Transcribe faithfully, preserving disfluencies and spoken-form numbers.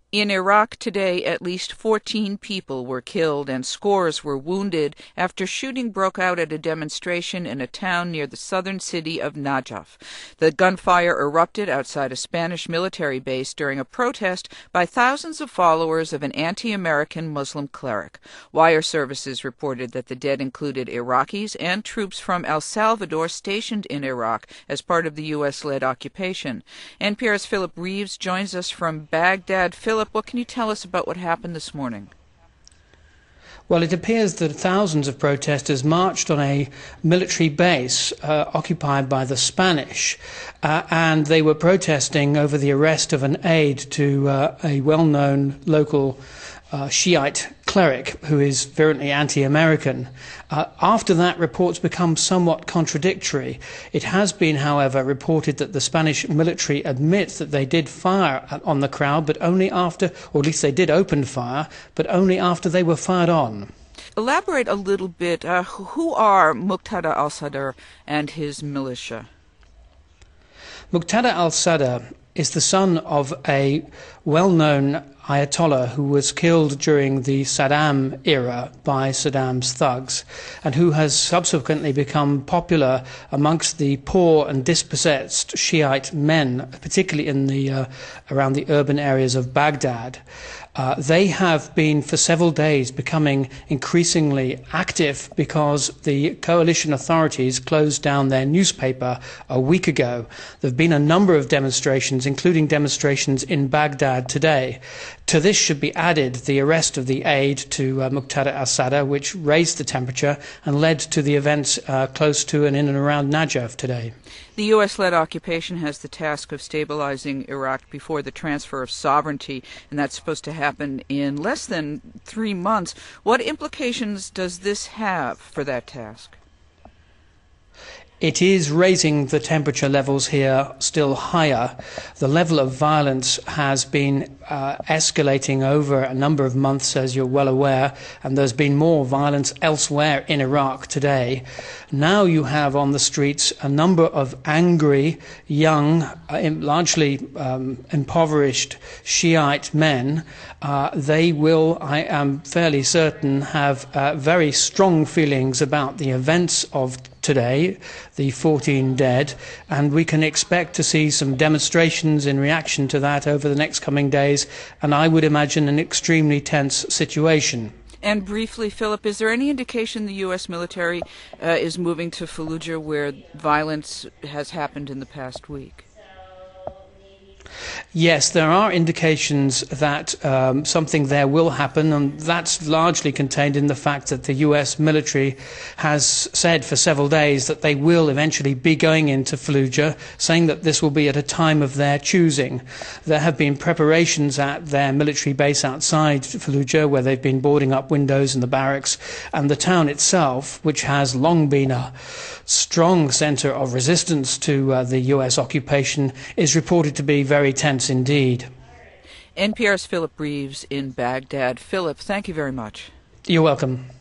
In Iraq today, at least fourteen people were killed and scores were wounded after shooting broke out at a demonstration in a town near the southern city of Najaf. The gunfire erupted outside a Spanish military base during a protest by thousands of followers of an anti-American Muslim cleric. Wire services reported that the dead included Iraqis and troops from El Salvador stationed in Iraq as part of the U S-led occupation. N P R's Philip Reeves joins us from Baghdad. Philip, what can you tell us about what happened this morning? Well, it appears that thousands of protesters marched on a military base uh, occupied by the Spanish, uh, and they were protesting over the arrest of an aide to uh, a well-known local uh, Shiite cleric who is virulently anti-American. Uh, after that, reports become somewhat contradictory. It has been, however, reported that the Spanish military admits that they did fire on the crowd, but only after, or at least they did open fire, but only after they were fired on. Elaborate a little bit. Uh, who are Muqtada al-Sadr and his militia? Muqtada al-Sadr is the son of a well-known Ayatollah who was killed during the Saddam era by Saddam's thugs, and who has subsequently become popular amongst the poor and dispossessed Shiite men, particularly in the uh, around the urban areas of Baghdad. Uh, they have been for several days becoming increasingly active because the coalition authorities closed down their newspaper a week ago. There have been a number of demonstrations, including demonstrations in Baghdad today. To this should be added the arrest of the aide to uh, Muqtada al-Sadr, which raised the temperature and led to the events uh, close to and in and around Najaf today. The U S-led occupation has the task of stabilizing Iraq before the transfer of sovereignty, and that's supposed to happen in less than three months. What implications does this have for that task? It is raising the temperature levels here still higher. The level of violence has been uh, escalating over a number of months, as you're well aware, and there's been more violence elsewhere in Iraq today. Now you have on the streets a number of angry, young, uh, largely um, impoverished Shiite men. Uh, they will, I am fairly certain, have uh, very strong feelings about the events of today, the fourteen dead, and we can expect to see some demonstrations in reaction to that over the next coming days, and I would imagine an extremely tense situation. And briefly, Philip, is there any indication the U S military uh, is moving to Fallujah, where violence has happened in the past week? Yes, there are indications that um, something there will happen, and that's largely contained in the fact that the U S military has said for several days that they will eventually be going into Fallujah, saying that this will be at a time of their choosing. There have been preparations at their military base outside Fallujah, where they've been boarding up windows in the barracks, and the town itself, which has long been a strong centre of resistance to uh, the U S occupation, is reported to be very tense indeed. N P R's Philip Reeves in Baghdad. Philip, thank you very much. You're welcome.